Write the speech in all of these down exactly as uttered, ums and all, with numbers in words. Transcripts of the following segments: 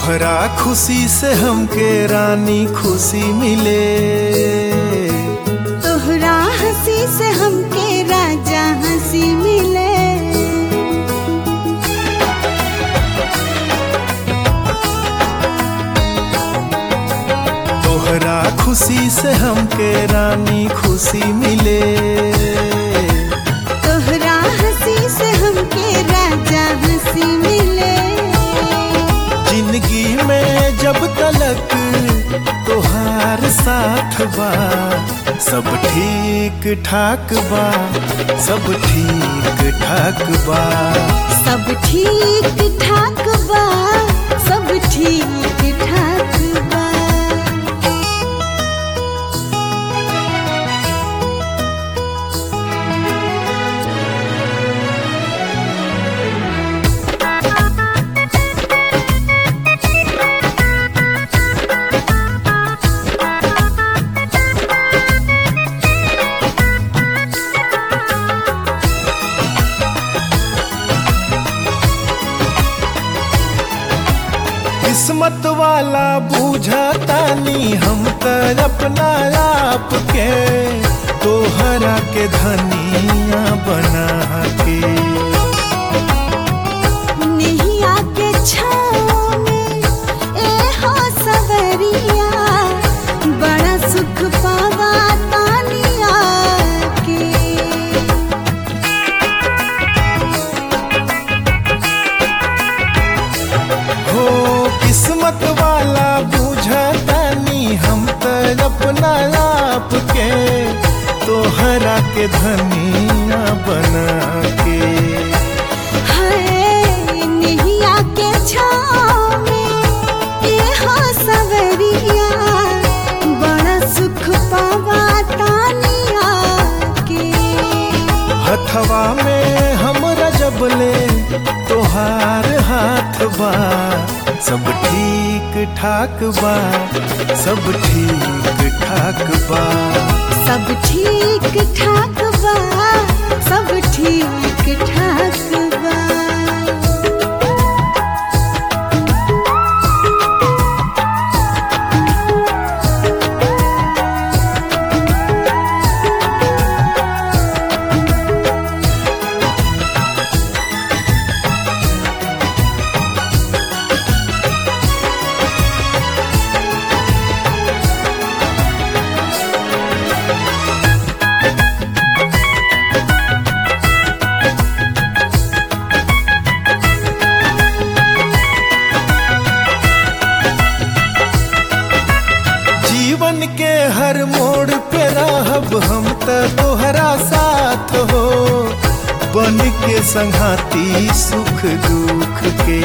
तोहरा खुशी से हमके रानी खुशी मिले, तोहरा हंसी से हमके राजा हंसी मिले। तोहरा खुशी से हमके रानी खुशी मिले, तोहरा हंसी से हमके राजा हंसी मिले। जिंदगी में जब तलक तोहार साथ बा, सब ठीक ठाक बा, सब ठीक ठाक बा, सब ठीक ठाक बा, सब ठीक ठाक बा। किस्मत वाला बूझतानी हम त अपना आप के, तोहरा के धनिया बना के। नैया के छाँव में ए हो सवरिया, बड़ा सुख पावा तानिया के। हो किस्मत वाला बूझतानी हम त अपना आप के, तोहरा के धनिया बना के। हाय नैया के छाँव में ए हो सवरिया, बड़ा सुख पावा तानिया के। हथवा में हमरा जबले तोहार हाथ बा, सब ठीक ठाक बा, सब ठीक ठाक बा, सब ठीक ठाक बा, सब ठीक ठाक बा। जीवन के हर मोड़ पे रहब हम त तोहरा साथ हो, बन के संघाती सुख दुख के।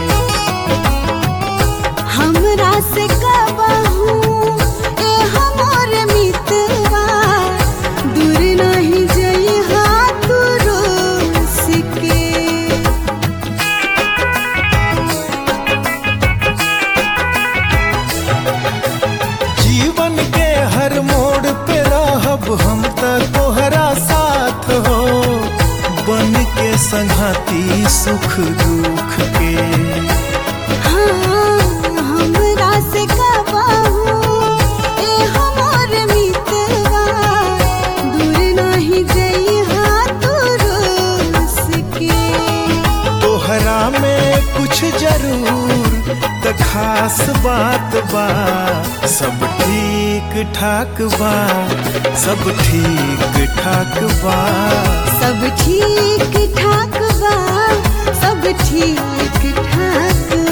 हमरा से कबहू ए हमर मितवा, दूर नहीं जइहा तू रोस के। जीवन के हर मोड़ पे रहब हम त तोहरा साथ हो, बन के संघाती सुख दुख के। हाँ हमरा से कबहू ए हमर मितवा, दूर नहीं जइहा तू रोस के। तोहरा में कुछ जरूर त खास बात बा, सब ठीक ठाक बा, सब ठीक ठाक बा, सब ठीक ठाक बा, सब ठीक ठाक